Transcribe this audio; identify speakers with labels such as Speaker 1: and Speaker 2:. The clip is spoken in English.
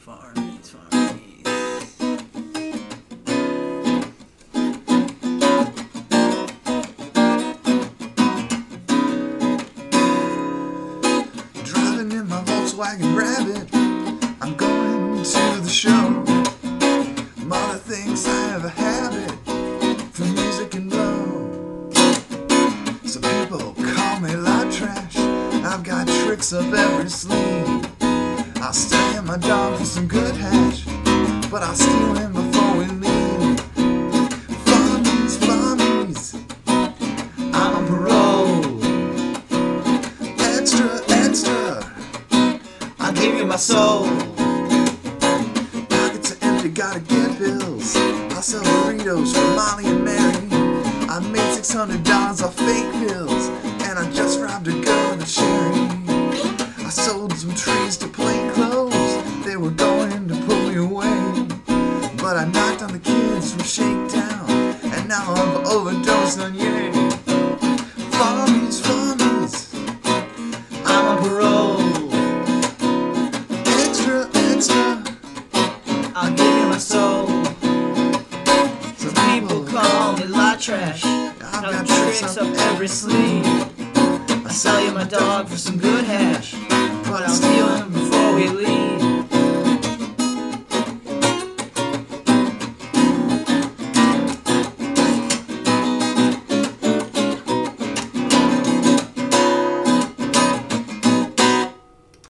Speaker 1: Farmies, farmies. Driving in my Volkswagen Rabbit, I'm going to the show. Mother thinks I have a habit for music and blow. Some people call me loud trash. I've got tricks up every sleeve. I'll stay my dog for some good hash, but I'll steal him before we leave. Farmies, farmies, I'm on parole. Extra, extra, I'll give you my soul. Pockets are empty, gotta get bills. I'll sell burritos for Molly and Mary. I made $600 off fake pills, and I just robbed a girl in a Sherry. I sold some trees to plain clothes. They were going to put me away, but I knocked on the kids from Shakedown, and now I've overdosed on Yay. Farmies, farmies, I'm on parole. Extra, extra, I'll give you my soul. Some people call me lot trash. I've got tricks up every sleeve. I sell you my dog for some good hash, but I'll steal him before we leave.